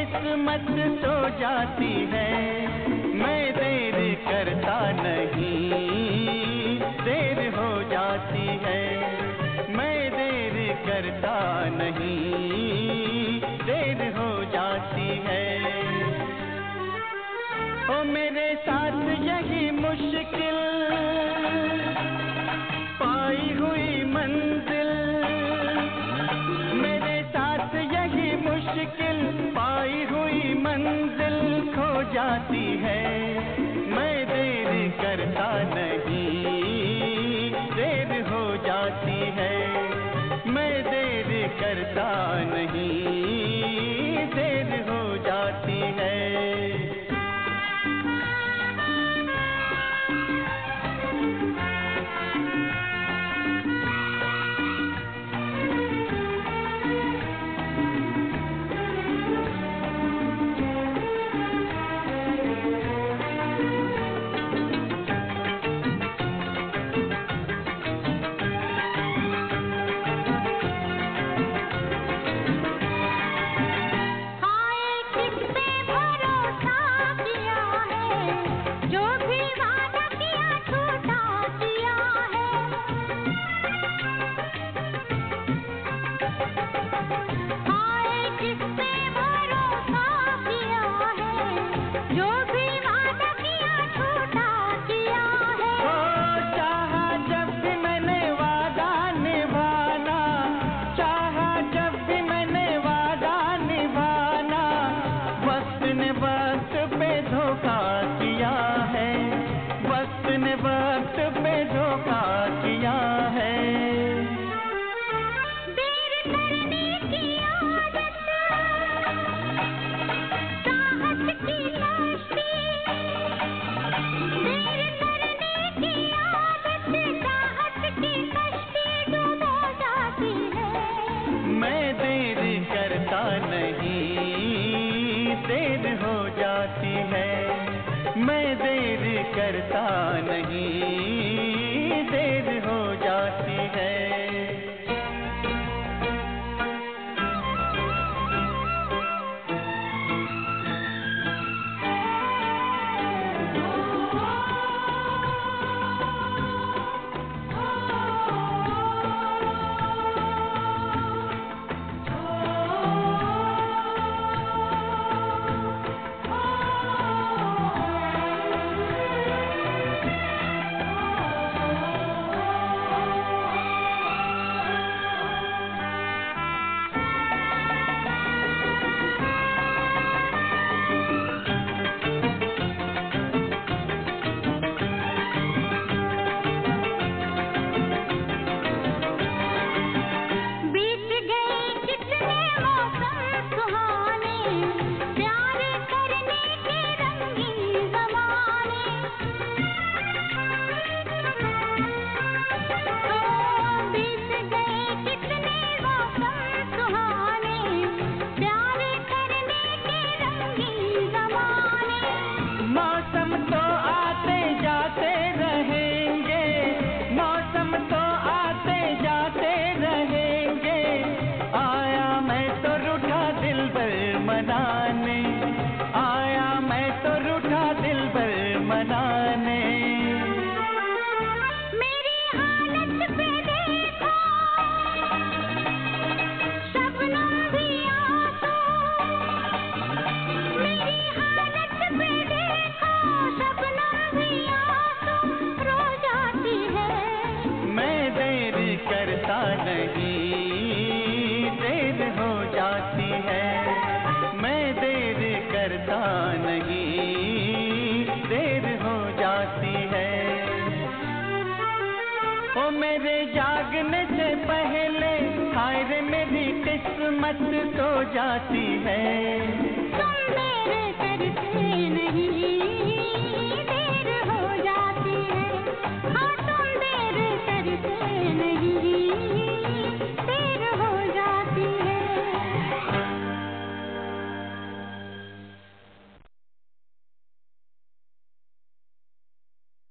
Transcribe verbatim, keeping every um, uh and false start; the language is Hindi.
किस्मत सो जाती है। मैं देर करता नहीं, देर हो जाती है। मैं देर करता नहीं, देर हो जाती है। ओ मेरे साथ यही मुश्किल पाई हुई मंजिल, मेरे साथ यही मुश्किल पाई हुई मंजिल खो जाती है। मैं देर करता नहीं, देर हो जाती है। मैं देर करता नहीं, देर हो जाती है। वक्त पे धोखा किया है। देर करने की आदत चाहत की कश्ती, देर करने की आदत चाहत की कश्ती डूब जाती है। मैं देर करता नहीं, देर हो जाती है। मैं देर करता नहीं, देर हो जाती है। मनाने आया मैं तो रूठा दिल भर मनाने। मेरी हालत पे देखो शबनम भी आंसू, मेरी हालत पे देखो शबनम भी आंसू रो जाती है। मैं देर करता नहीं, देर हो जाती है। मैं देर करता नहीं, देर हो जाती है। ओ मेरे जागने से पहले हाय रे मेरी किस्मत सो जाती है।